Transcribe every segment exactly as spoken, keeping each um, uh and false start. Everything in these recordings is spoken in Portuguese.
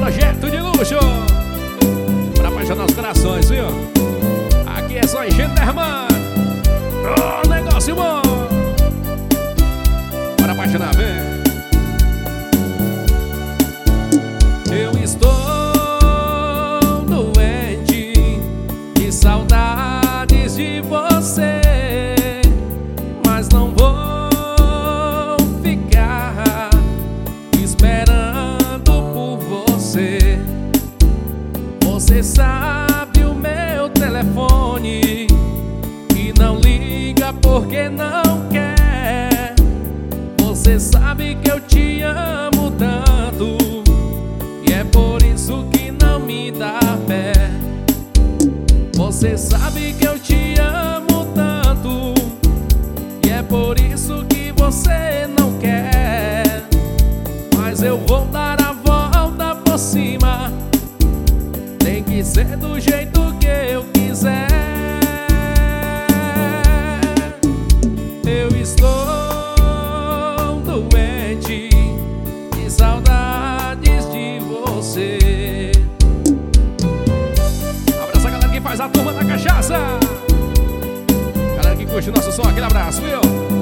projeto de luxo pra apaixonar os corações, viu? Aqui é só Genderman. Oh, negócio bom. Para apaixonar, vem. Eu estou doente de saudades de você, mas não vou ficar esperando por você. Você sabe o meu telefone e não liga porque não quer. Você sabe que eu te amo tanto e é por isso que não me dá fé. Você sabe que eu te amo tanto e é por isso que você não quer. Mas eu vou dar a volta por cima, tem que ser do jeito que eu quiser. Eu estou doente de saudades de você. Abraça a galera que faz a turma da cachaça, galera que curte o nosso som, aquele abraço, viu?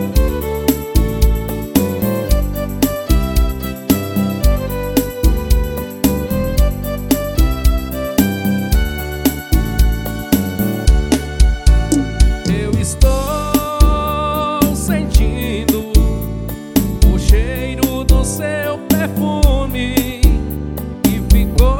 Estou sentindo o cheiro do seu perfume que ficou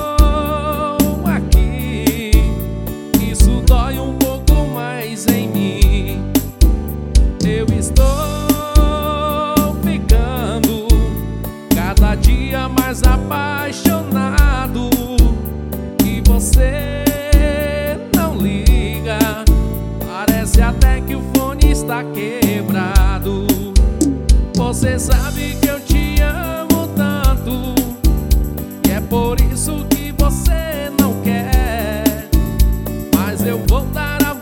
aqui. Isso dói um pouco mais em mim. Eu estou ficando cada dia mais apaixonado e você não liga. Parece até que o fone está quebrado. Você sabe que eu te amo tanto e é por isso que você não quer. Mas eu vou dar a